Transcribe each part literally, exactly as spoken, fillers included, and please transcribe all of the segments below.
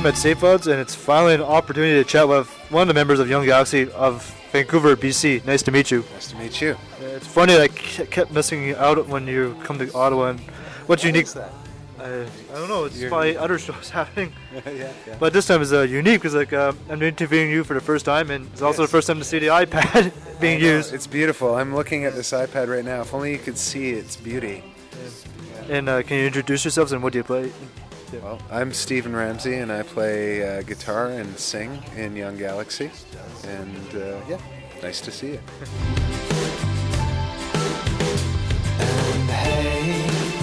I'm at Safe Odds, and it's finally an opportunity to chat with one of the members of Young Galaxy of Vancouver, B C. Nice to meet you. Nice to meet you. Uh, it's funny that I kept missing you out when you come to Ottawa. And what's Why unique? is that? Uh, I don't know. It's You're probably other shows happening. yeah, yeah. But this time is uh, unique because like uh, I'm interviewing you for the first time, and it's also Yes. the first time to see the iPad being I know, used. It's beautiful. I'm looking at this iPad right now. If only you could see its beauty. And uh, can you introduce yourselves and what do you play? Well, I'm Stephen Ramsey, and I play uh, guitar and sing in Young Galaxy. And uh, yeah, nice to see you. And hey,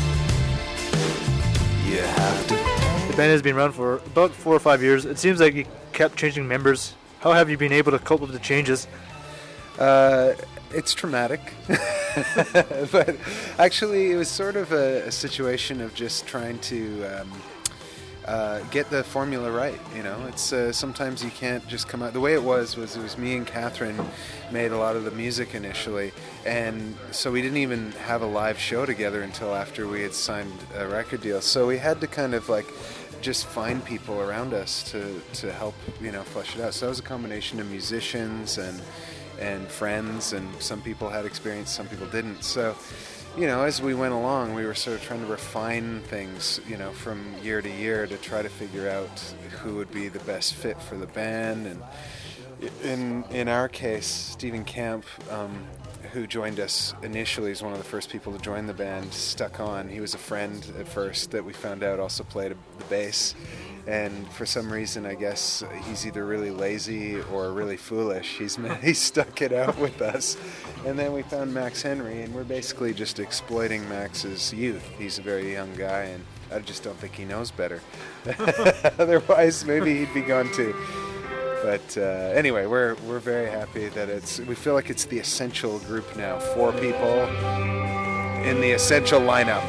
you have to The band has been around for about four or five years. It seems like you kept changing members. How have you been able to cope with the changes? Uh, it's traumatic, but actually it was sort of a, a situation of just trying to um, uh, get the formula right. You know, it's uh, sometimes you can't just come out. The way it was was it was me and Catherine made a lot of the music initially, and so we didn't even have a live show together until after we had signed a record deal. So we had to kind of like just find people around us to to help, you know, flesh it out. So it was a combination of musicians and and friends, and some people had experience, some people didn't. So, you know, as we went along, we were sort of trying to refine things, you know, from year to year to try to figure out who would be the best fit for the band. And in in our case, Stephen Camp, um, who joined us initially, is one of the first people to join the band, stuck on. He was a friend at first that we found out also played the bass. And for some reason, I guess he's either really lazy or really foolish. He's he stuck it out with us. And then we found Max Henry, and we're basically just exploiting Max's youth. He's a very young guy, and I just don't think he knows better. Otherwise, maybe he'd be gone too. But uh, anyway, we're we're very happy that it's. We feel like it's the essential group now. Four people in the essential lineup.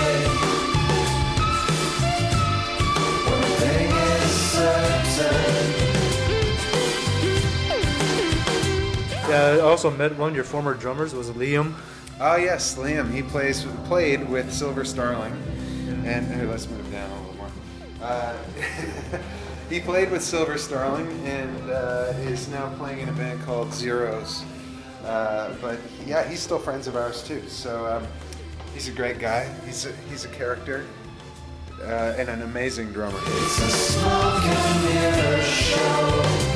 Yeah, I also met one of your former drummers. It was Liam. Oh yes, Liam. He plays played with Silver Starling, and here, let's move down a little more. Uh, he played with Silver Starling and uh, is now playing in a band called Zeros. Uh, but yeah, he's still friends of ours too. So um, he's a great guy. He's a, he's a character uh, and an amazing drummer. It's a smoke and mirror show.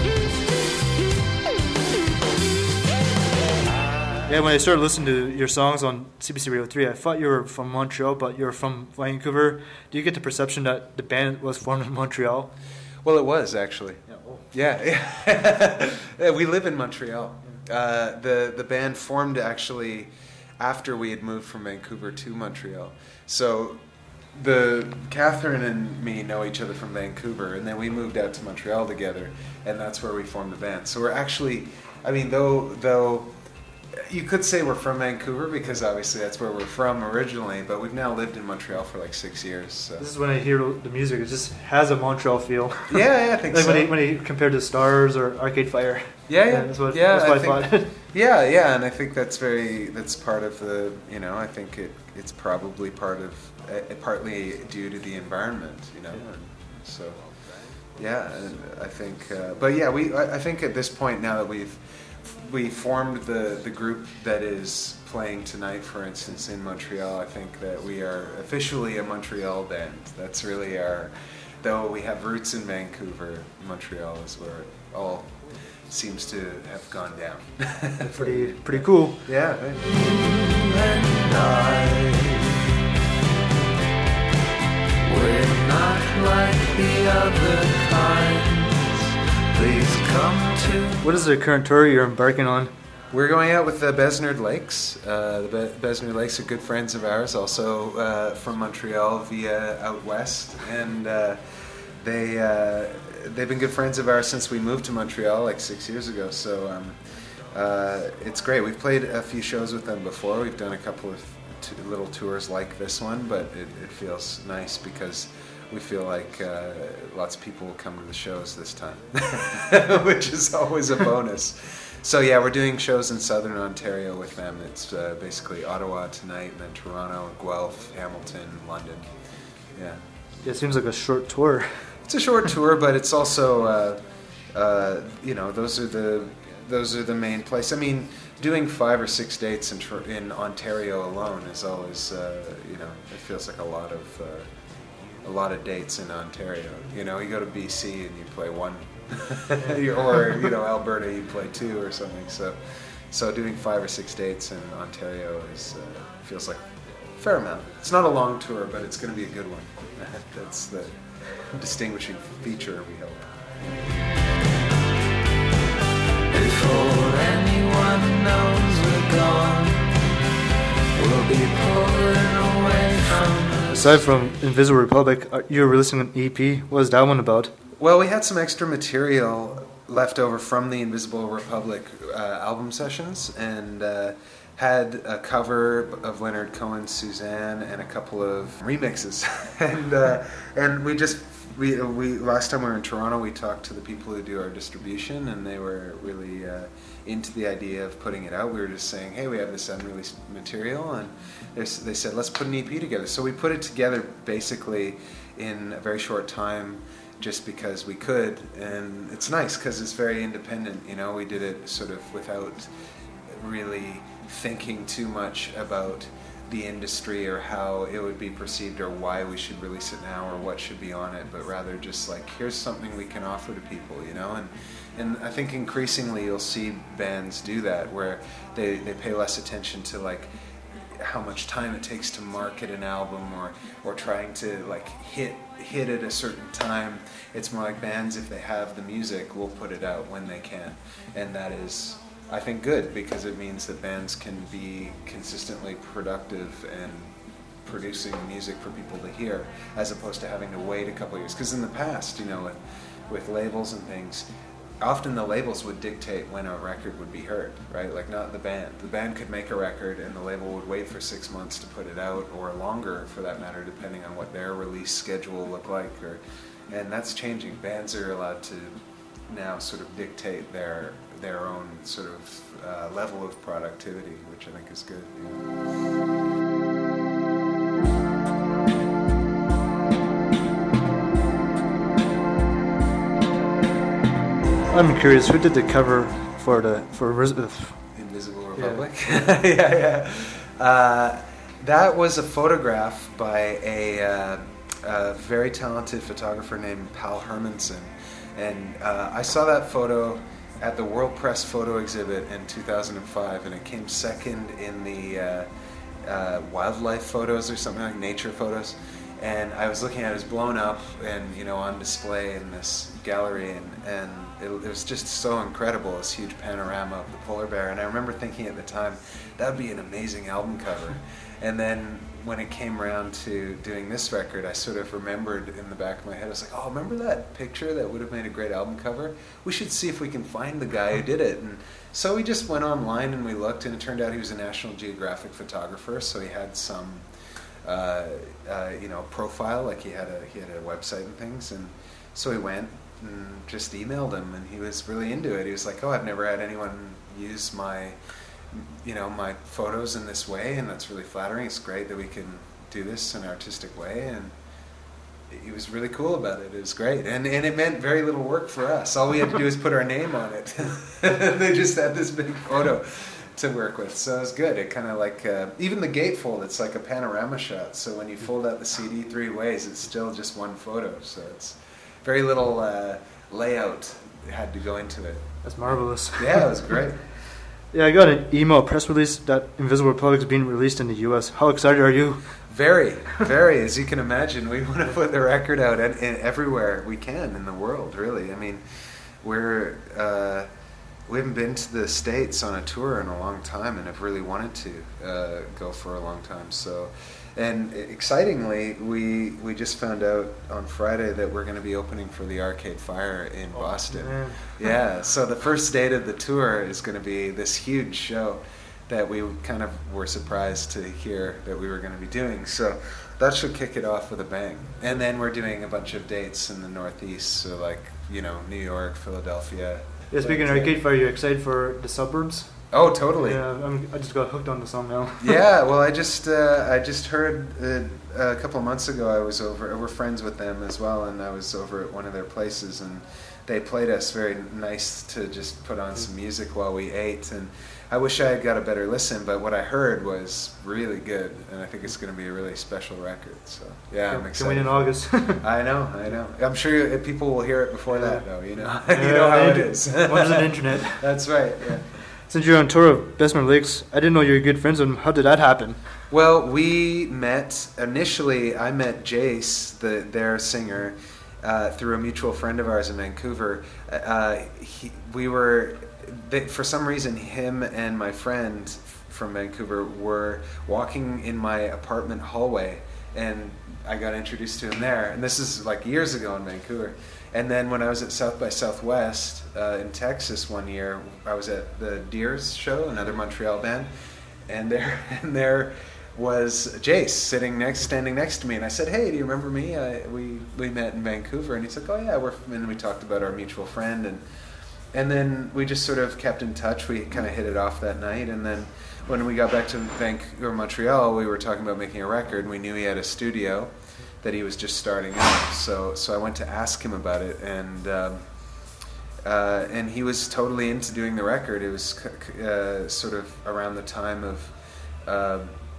Yeah, when I started listening to your songs on C B C Radio three, I thought you were from Montreal, but you're from Vancouver. Do you get the perception that the band was formed in Montreal? Well, it was actually. Yeah. Oh. Yeah, yeah. We live in Montreal. Uh, the the band formed actually after we had moved from Vancouver to Montreal. So the Catherine and me know each other from Vancouver, and then we moved out to Montreal together, and that's where we formed the band. So we're actually, I mean, though though. You could say we're from Vancouver because obviously that's where we're from originally, but we've now lived in Montreal for like six years. So. This is when I hear the music. It just has a Montreal feel. Yeah, yeah, I think like so. When he, when he compared to Stars or Arcade Fire. Yeah, yeah, that's what, yeah. that's what I, I think, thought. yeah, yeah, and I think that's very that's part of the you know I think it it's probably part of uh, partly due to the environment, you know. Yeah. And so yeah, and I think, uh, but yeah, we I, I think at this point now that we've we formed the, the group that is playing tonight, for instance, in Montreal, I think that we are officially a Montreal band. That's really our, though we have roots in Vancouver, Montreal is where it all seems to have gone down. pretty pretty cool. Yeah. Right. And I, we're not like the other kinds. Please come to. What is the current tour you're embarking on? We're going out with the Besnard Lakes. Uh, the Be- Besnard Lakes are good friends of ours, also uh, from Montreal via Out West, and uh, they uh, they've been good friends of ours since we moved to Montreal like six years ago. So um, uh, it's great. We've played a few shows with them before. We've done a couple of t- little tours like this one, but it, it feels nice because we feel like uh, lots of people will come to the shows this time, which is always a bonus. So yeah, we're doing shows in Southern Ontario with them. It's uh, basically Ottawa tonight, and then Toronto, Guelph, Hamilton, London. Yeah. Yeah, it seems like a short tour. it's a short tour, but it's also, uh, uh, you know, those are the those are the main places. I mean, doing five or six dates in Tor- in Ontario alone is always, uh, you know, it feels like a lot of uh, a lot of dates in Ontario. You know, you go to B C and you play one, or you know, Alberta you play two or something. So, so doing five or six dates in Ontario is uh, feels like a fair amount. It's not a long tour, but it's going to be a good one. That's the distinguishing feature, we hope. Before anyone knows we're gone, we'll be pulling away from. Aside from Invisible Republic, are- you're releasing an E P. What is that one about? Well, we had some extra material left over from the Invisible Republic uh, album sessions, and uh, had a cover of Leonard Cohen's Suzanne and a couple of remixes. and uh, and we just we we last time we were in Toronto, we talked to the people who do our distribution, and they were really uh, into the idea of putting it out. We were just saying, hey, we have this unreleased material, and they s- they said, let's put an E P together. So we put it together basically in a very short time, just because we could, and it's nice because it's very independent. You know, we did it sort of without really thinking too much about the industry or how it would be perceived or why we should release it now or what should be on it, but rather just like, here's something we can offer to people, you know. And and I think increasingly you'll see bands do that, where they, they pay less attention to like how much time it takes to market an album, or or trying to like hit hit at a certain time. It's more like bands, if they have the music, will put it out when they can, and that is, I think, good, because it means that bands can be consistently productive and producing music for people to hear, as opposed to having to wait a couple of years. Because in the past, you know, with, with labels and things, often the labels would dictate when a record would be heard, right? Like, not the band. The band could make a record and the label would wait for six months to put it out, or longer for that matter, depending on what their release schedule looked like. Or, and that's changing. Bands are allowed to now sort of dictate their their own sort of uh, level of productivity, which I think is good. I'm curious, who did the cover for the for Ris- uh, Invisible Republic? Yeah, yeah. yeah. Uh, that was a photograph by a, uh, a very talented photographer named Pal Hermanson. And uh, I saw that photo at the World Press Photo Exhibit in two thousand five, and it came second in the uh, uh, wildlife photos or something, like nature photos. And I was looking at it, it was blown up and, you know, on display in this gallery, and, and it, it was just so incredible, this huge panorama of the polar bear. And I remember thinking at the time, that would be an amazing album cover. And then when it came around to doing this record, I sort of remembered in the back of my head, I was like, oh, remember that picture that would have made a great album cover? We should see if we can find the guy who did it. And so we just went online and we looked, and it turned out he was a National Geographic photographer, so he had some uh, uh, you know, profile, like he had a he had a website and things. And so we went and just emailed him, and he was really into it. He was like, oh, I've never had anyone use my you know, my photos in this way, and that's really flattering. It's great that we can do this in an artistic way, and he was really cool about it. It was great, and and it meant very little work for us. All we had to do was put our name on it. They just had this big photo to work with, so it was good. It kind of like, uh, even the gatefold, it's like a panorama shot, so when you fold out the C D three ways, it's still just one photo, so it's very little uh, layout had to go into it. That's marvelous. Yeah, it was great. Yeah, I got an email press release that Invisible Republic is being released in the U S. How excited are you? Very, very. As you can imagine, we want to put the record out and, and everywhere we can in the world, really. I mean, we're uh, we haven't been to the States on a tour in a long time, and have really wanted to uh, go for a long time. So, and excitingly, we we just found out on Friday that we're going to be opening for the Arcade Fire in Oh, Boston. man. Yeah, so the first date of the tour is going to be this huge show that we kind of were surprised to hear that we were going to be doing. So that should kick it off with a bang. And then we're doing a bunch of dates in the Northeast, so like, you know, New York, Philadelphia. Yeah, speaking of But, uh, Arcade Fire, are you excited for the suburbs? Oh, totally. Yeah, I'm, I just got hooked on the song now. Yeah, well, I just uh, I just heard uh, a couple of months ago. I was over. We're friends with them as well, and I was over at one of their places, and they played us very nice to just put on some music while we ate. And I wish I had got a better listen, but what I heard was really good, and I think it's going to be a really special record. So yeah, I'm excited. Can win in August. I know, I know. I'm sure people will hear it before yeah. that, though. You know, yeah, you know how it inter- is. What's the internet? That's right. Yeah. Since you're on tour of Bessemer Lakes, I didn't know you were good friends with them. How did that happen? Well, we met initially. I met Jace, the their singer, uh, through a mutual friend of ours in Vancouver. Uh, he, we were, they, for some reason, him and my friend from Vancouver were walking in my apartment hallway, and I got introduced to him there. And this is like years ago in Vancouver. And then when I was at South by Southwest uh, in Texas one year, I was at the Deers show, another Montreal band, and there and there was Jace sitting next, standing next to me, and I said, "Hey, do you remember me? I, we we met in Vancouver." And he's like, "Oh yeah, we're." And we talked about our mutual friend, and and then we just sort of kept in touch. We kind of hit it off that night, and then when we got back to Vancouver, Montreal, we were talking about making a record. We knew he had a studio that he was just starting out, so so I went to ask him about it, and um, uh, and he was totally into doing the record. It was uh, sort of around the time of uh,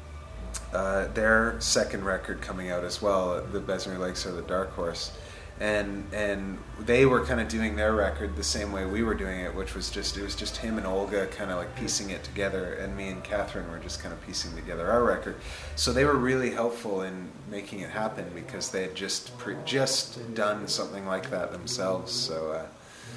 uh, their second record coming out as well, the Bessemer Lakes or the Dark Horse, and and they were kind of doing their record the same way we were doing it, which was just it was just him and Olga kind of like piecing it together, and me and Catherine were just kind of piecing together our record. So they were really helpful in making it happen because they had just pre- just done something like that themselves. So. Uh,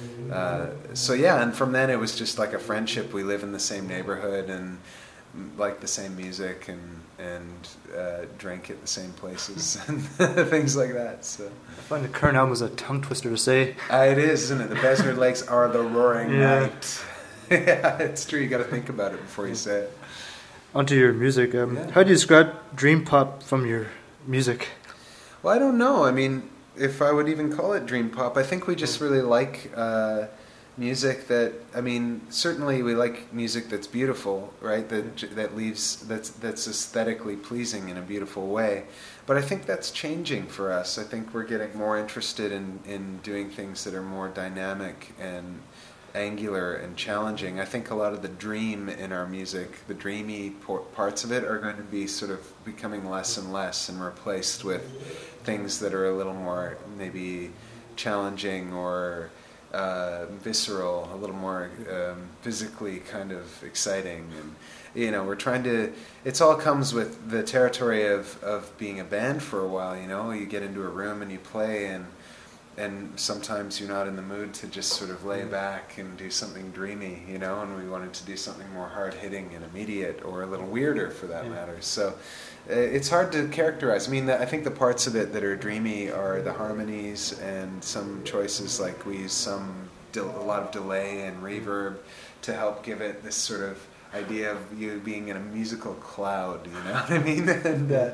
Uh, so yeah, and from then it was just like a friendship. We live in the same neighborhood and like the same music and and uh, drank at the same places and things like that. So I find the current album is a tongue twister to say. Uh, it is, isn't it? The Bessemer Lakes are the roaring Yeah. night. Yeah, it's true. You got to think about it before you say it. Onto your music. Um, Yeah. How do you describe dream pop from your music? Well, I don't know. I mean, if I would even call it dream pop, I think we just really like uh, music that. I mean, certainly we like music that's beautiful, right? That that leaves that's that's aesthetically pleasing in a beautiful way. But I think that's changing for us. I think we're getting more interested in in doing things that are more dynamic and angular and challenging. I think a lot of the dream in our music, the dreamy por- parts of it, are going to be sort of becoming less and less and replaced with things that are a little more maybe challenging or uh, visceral, a little more um, physically kind of exciting. And you know, we're trying to. It's all comes with the territory of of being a band for a while. You know, you get into a room and you play and. And sometimes you're not in the mood to just sort of lay back and do something dreamy, you know, and we wanted to do something more hard-hitting and immediate or a little weirder for that yeah. matter. So uh, it's hard to characterize. I mean, the, I think the parts of it that are dreamy are the harmonies and some choices, like we use some de- a lot of delay and reverb to help give it this sort of idea of you being in a musical cloud, you know what I mean? and uh,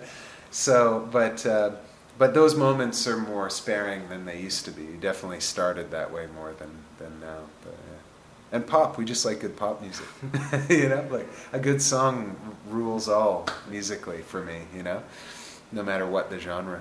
so, but... Uh, But those moments are more sparing than they used to be. You definitely started that way more than, than now. But, yeah. And pop, we just like good pop music. You know, like a good song rules all musically for me, you know, no matter what the genre.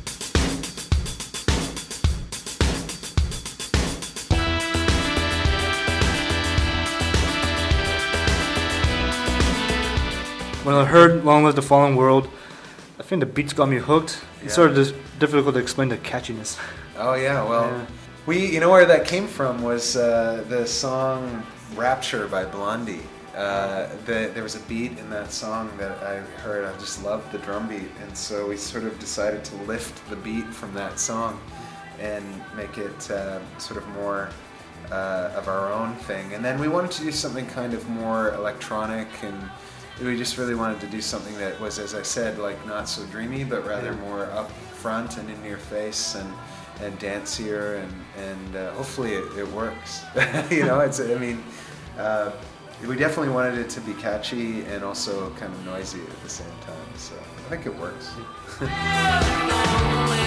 When I heard Long Live the Fallen World, I think the beats got me hooked. It's Yeah. sort of just difficult to explain the catchiness. Oh yeah, well, Yeah. we you know where that came from was uh, the song "Rapture" by Blondie. Uh, the, there was a beat in that song that I heard. I just loved the drum beat, and so we sort of decided to lift the beat from that song and make it uh, sort of more uh, of our own thing. And then we wanted to do something kind of more electronic, and we just really wanted to do something that was, as I said, like not so dreamy, but rather more up front and in your face and and dancier, and and uh, hopefully it, it works. You know, it's I mean, uh, we definitely wanted it to be catchy and also kind of noisy at the same time. So I think it works.